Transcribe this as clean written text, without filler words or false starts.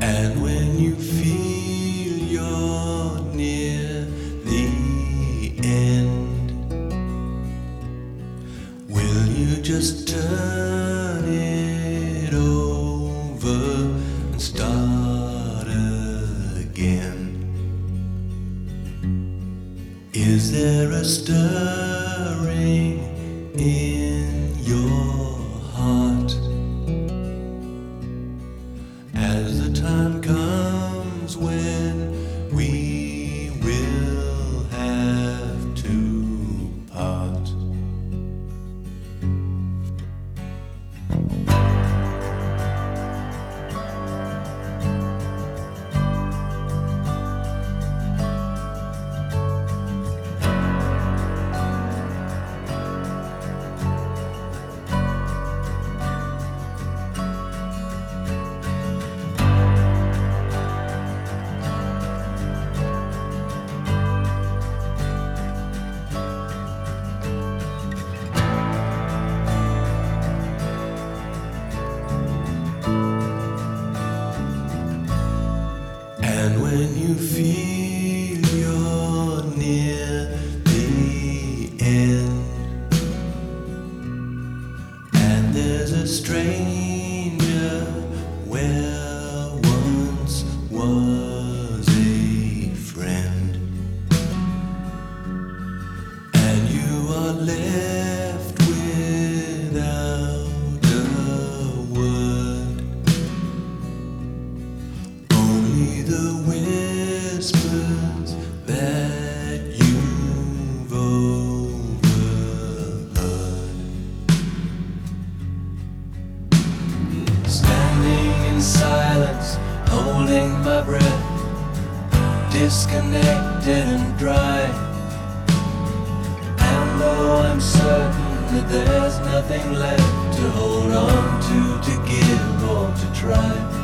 And when you feel you're near the end, will you just turn it over and start again? Is there a stirring in your heart as the time comes when we will have to part? And when you feel you're near the end, and there's a stranger where once was a friend, and you are left without a word, only the whispers that you've overheard. Standing in silence, holding my breath, disconnected and dry. And though I'm certain that there's nothing left to hold on to give or to try,